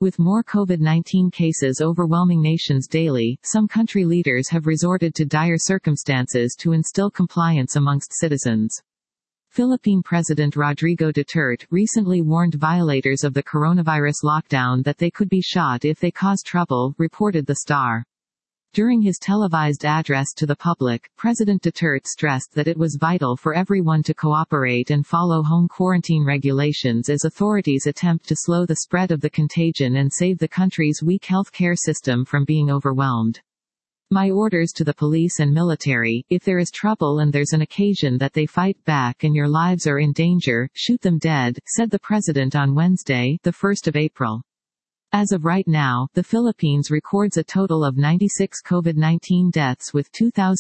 With more COVID-19 cases overwhelming nations daily, some country leaders have resorted to dire circumstances to instill compliance amongst citizens. Philippine President Rodrigo Duterte recently warned violators of the coronavirus lockdown that they could be shot if they cause trouble, reported The Star. During his televised address to the public, President Duterte stressed that it was vital for everyone to cooperate and follow home quarantine regulations as authorities attempt to slow the spread of the contagion and save the country's weak healthcare system from being overwhelmed. My orders to the police and military: if there is trouble and there's an occasion that they fight back and your lives are in danger, shoot them dead, said the president on Wednesday, the 1st of April. As of right now, the Philippines records a total of 96 COVID-19 deaths with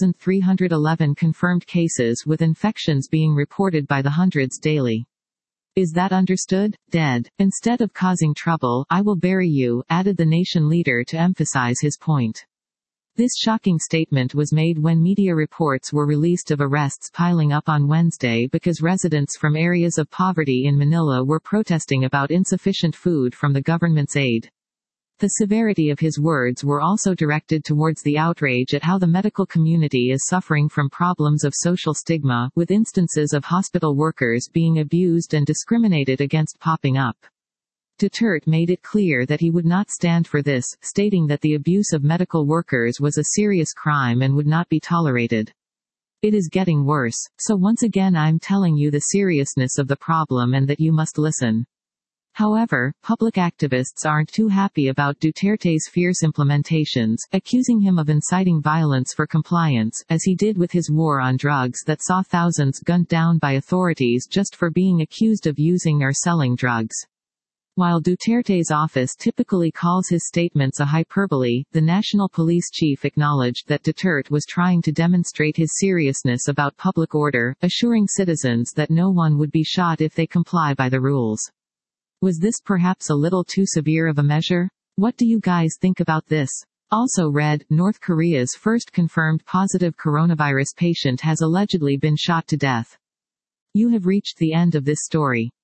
2,311 confirmed cases, with infections being reported by the hundreds daily. Is that understood? Dead. Instead of causing trouble, I will bury you, added the nation leader to emphasize his point. This shocking statement was made when media reports were released of arrests piling up on Wednesday because residents from areas of poverty in Manila were protesting about insufficient food from the government's aid. The severity of his words were also directed towards the outrage at how the medical community is suffering from problems of social stigma, with instances of hospital workers being abused and discriminated against popping up. Duterte made it clear that he would not stand for this, stating that the abuse of medical workers was a serious crime and would not be tolerated. It is getting worse. So once again I'm telling you the seriousness of the problem and that you must listen. However, public activists aren't too happy about Duterte's fierce implementations, accusing him of inciting violence for compliance, as he did with his war on drugs that saw thousands gunned down by authorities just for being accused of using or selling drugs. While Duterte's office typically calls his statements a hyperbole, the national police chief acknowledged that Duterte was trying to demonstrate his seriousness about public order, assuring citizens that no one would be shot if they comply by the rules. Was this perhaps a little too severe of a measure? What do you guys think about this? Also read, North Korea's first confirmed positive coronavirus patient has allegedly been shot to death. You have reached the end of this story.